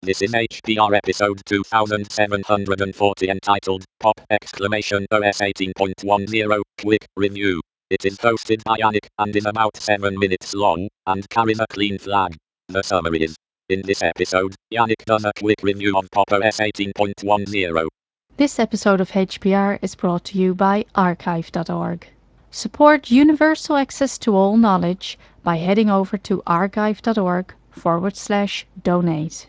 This is HPR episode 2740 entitled Pop! OS 18.10 Quick Review. It is hosted by Yannick and is about 7 minutes long and carries a clean flag. The summary is: in this episode, Yannick does a quick review of Pop! OS 18.10. This episode of HPR is brought to you by archive.org. Support universal access to all knowledge by heading over to archive.org/donate.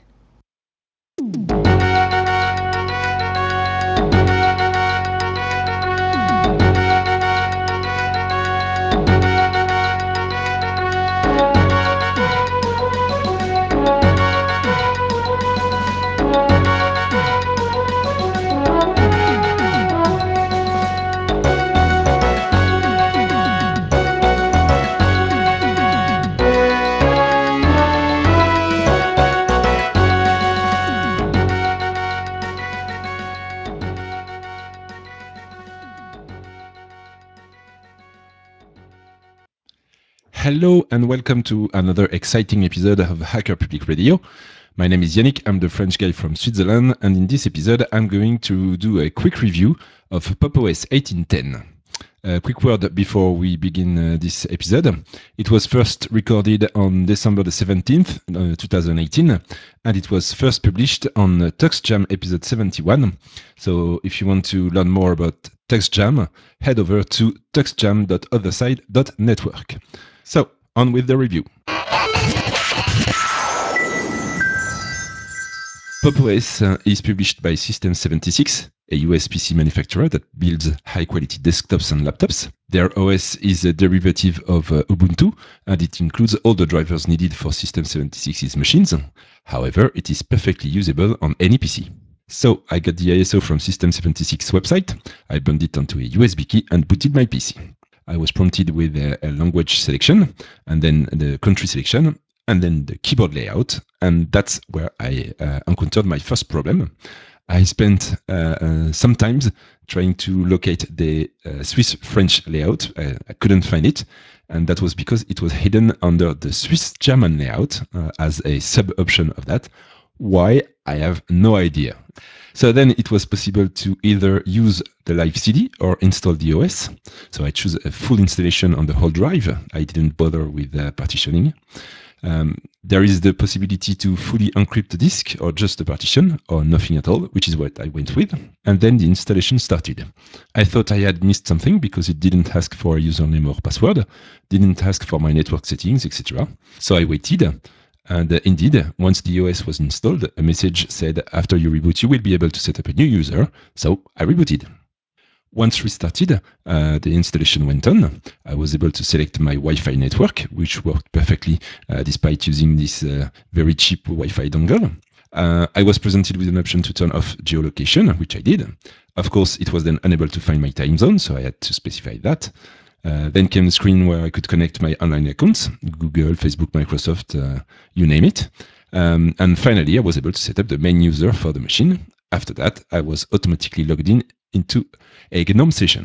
Hello and welcome to another exciting episode of Hacker Public Radio. My name is Yannick, I'm the French guy from Switzerland, and in this episode I'm going to do a quick review of Pop! OS 18.10. A quick word before we begin this episode. It was first recorded on December the 17th, 2018, and it was first published on TuxJam episode 71. So if you want to learn more about TuxJam, head over to tuxjam.otherside.network. So, on with the review. Pop! OS is published by System76, a US PC manufacturer that builds high-quality desktops and laptops. Their OS is a derivative of Ubuntu, and it includes all the drivers needed for System76's machines. However, it is perfectly usable on any PC. So, I got the ISO from System76 website, I bound it onto a USB key and booted my PC. I was prompted with a language selection, and then the country selection, and then the keyboard layout, and that's where I encountered my first problem. I spent some time trying to locate the Swiss-French layout. I couldn't find it, and that was because it was hidden under the Swiss-German layout as a sub-option of that. Why? I have no idea. So then it was possible to either use the live CD or install the OS. So I chose a full installation on the whole drive. I didn't bother with partitioning. There is the possibility to fully encrypt the disk or just the partition or nothing at all, which is what I went with. And then the installation started. I thought I had missed something because it didn't ask for a username or password, didn't ask for my network settings, etc. So I waited. And indeed, once the OS was installed, a message said, after you reboot, you will be able to set up a new user. So I rebooted. Once restarted, the installation went on. I was able to select my Wi-Fi network, which worked perfectly despite using this very cheap Wi-Fi dongle. I was presented with an option to turn off geolocation, which I did. Of course, it was then unable to find my time zone, so I had to specify that. Then came the screen where I could connect my online accounts, Google, Facebook, Microsoft, you name it. And finally, I was able to set up the main user for the machine. After that, I was automatically logged in into a GNOME session.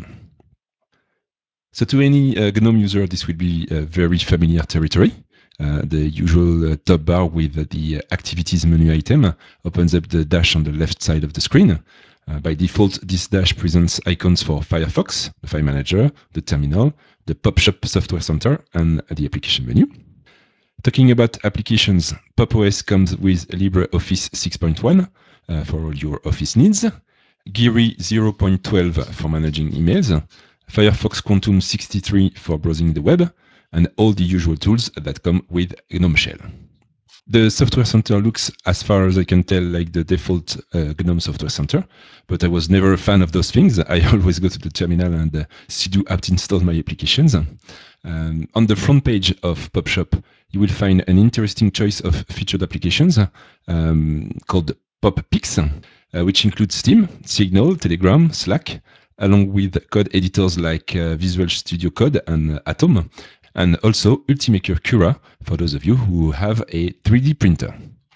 So to any GNOME user, this will be a very familiar territory. The usual top bar with the activities menu item opens up the dash on the left side of the screen. By default, this dash presents icons for Firefox, the File Manager, the Terminal, the PopShop Software Center, and the application menu. Talking about applications, Pop! OS comes with LibreOffice 6.1 for all your Office needs, Geary 0.12 for managing emails, Firefox Quantum 63 for browsing the web, and all the usual tools that come with GNOME Shell. The Software Center looks, as far as I can tell, like the default GNOME Software Center, but I was never a fan of those things. I always go to the terminal and sudo apt install my applications. On the front page of PopShop, you will find an interesting choice of featured applications called PopPix, which includes Steam, Signal, Telegram, Slack, along with code editors like Visual Studio Code and Atom, and also Ultimaker Cura for those of you who have a 3D printer.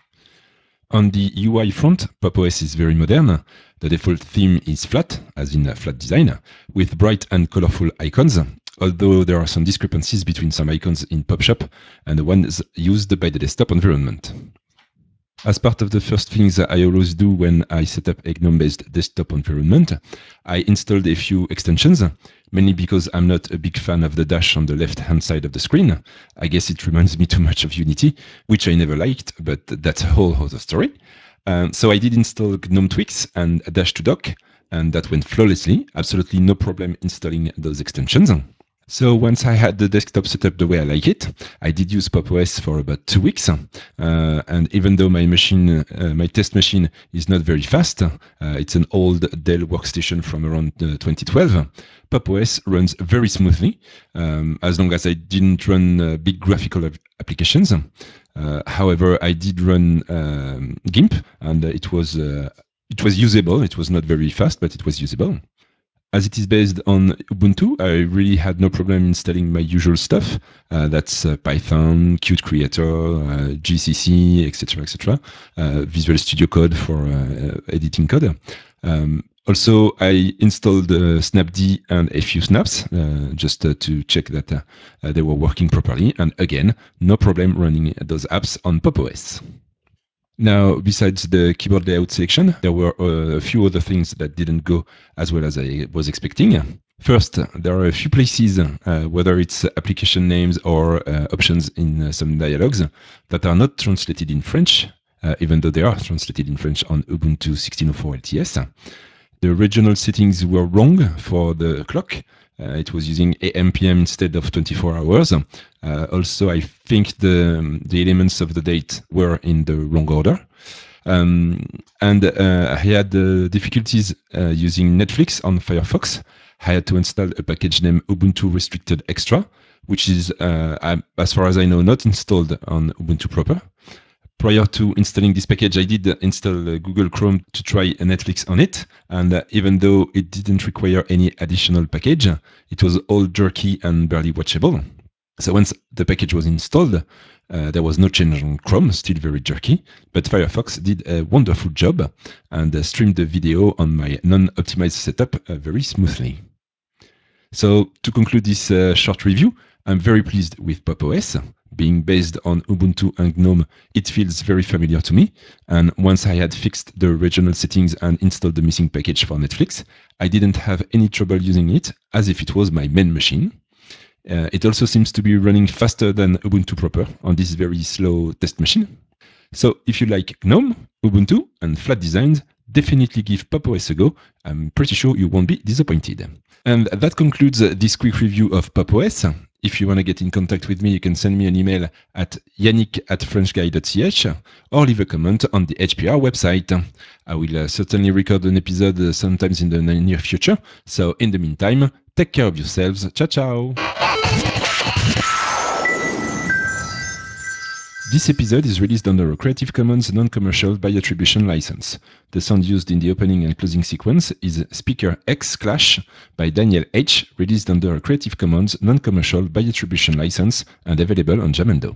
On the UI front, Pop! OS is very modern. The default theme is flat, as in a flat design, with bright and colorful icons, although there are some discrepancies between some icons in PopShop and the ones used by the desktop environment. As part of the first things that I always do when I set up a GNOME-based desktop environment, I installed a few extensions, mainly because I'm not a big fan of the dash on the left-hand side of the screen. I guess it reminds me too much of Unity, which I never liked, but that's a whole other story. So I did install GNOME Tweaks and Dash to Dock, and that went flawlessly. Absolutely no problem installing those extensions. So once I had the desktop set up the way I like it, I did use Pop! OS for about 2 weeks. And even though my machine, my test machine is not very fast, it's an old Dell workstation from around 2012, Pop! OS runs very smoothly, as long as I didn't run big graphical applications. However, I did run GIMP, and it was usable. It was not very fast, but it was usable. As it is based on Ubuntu, I really had no problem installing my usual stuff. That's Python, Qt Creator, GCC, etc., etc. Visual Studio Code for editing code. Also, I installed Snapd and a few snaps just to check that they were working properly. And again, no problem running those apps on Pop! OS. Now, besides the keyboard layout section, there were a few other things that didn't go as well as I was expecting. First, there are a few places, whether it's application names or options in some dialogues, that are not translated in French, even though they are translated in French on Ubuntu 16.04 LTS. The regional settings were wrong for the clock. It was using AM PM instead of 24 hours. Also, I think the elements of the date were in the wrong order. And I had difficulties using Netflix on Firefox. I had to install a package named Ubuntu Restricted Extra, which is, as far as I know, not installed on Ubuntu proper. Prior to installing this package, I did install Google Chrome to try Netflix on it. And even though it didn't require any additional package, it was all jerky and barely watchable. So once the package was installed, there was no change on Chrome, still very jerky, but Firefox did a wonderful job and streamed the video on my non-optimized setup very smoothly. So to conclude this short review, I'm very pleased with Pop! OS. Being based on Ubuntu and GNOME, it feels very familiar to me. And once I had fixed the regional settings and installed the missing package for Netflix, I didn't have any trouble using it as if it was my main machine. It also seems to be running faster than Ubuntu proper on this very slow test machine. So if you like GNOME, Ubuntu, and flat designs, definitely give Pop! OS a go. I'm pretty sure you won't be disappointed. And that concludes this quick review of Pop! OS. If you want to get in contact with me, you can send me an email at yannick@frenchguy.ch or leave a comment on the HPR website. I will certainly record an episode sometimes in the near future. So in the meantime, take care of yourselves. Ciao, ciao. This episode is released under a Creative Commons non-commercial by attribution license. The sound used in the opening and closing sequence is Speaker X Clash by Daniel H., released under a Creative Commons non-commercial by attribution license and available on Jamendo.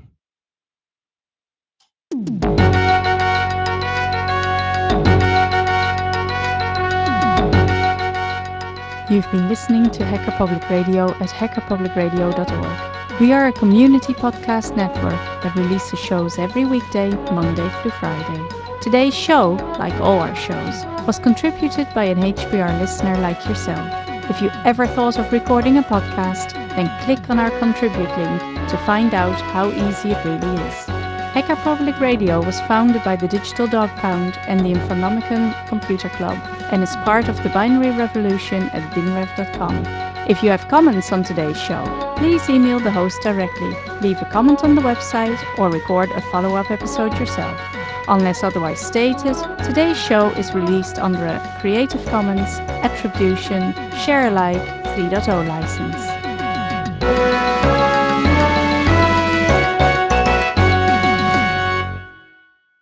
You've been listening to Hacker Public Radio at hackerpublicradio.org. We are a community podcast network that releases shows every weekday, Monday through Friday. Today's show, like all our shows, was contributed by an HPR listener like yourself. If you ever thought of recording a podcast, then click on our contribute link to find out how easy it really is. Hacker Public Radio was founded by the Digital Dog Pound and the Infonomicon Computer Club and is part of the binary revolution at binrev.com. If you have comments on today's show, please email the host directly, leave a comment on the website, or record a follow-up episode yourself. Unless otherwise stated, today's show is released under a Creative Commons Attribution Share Alike 3.0 license.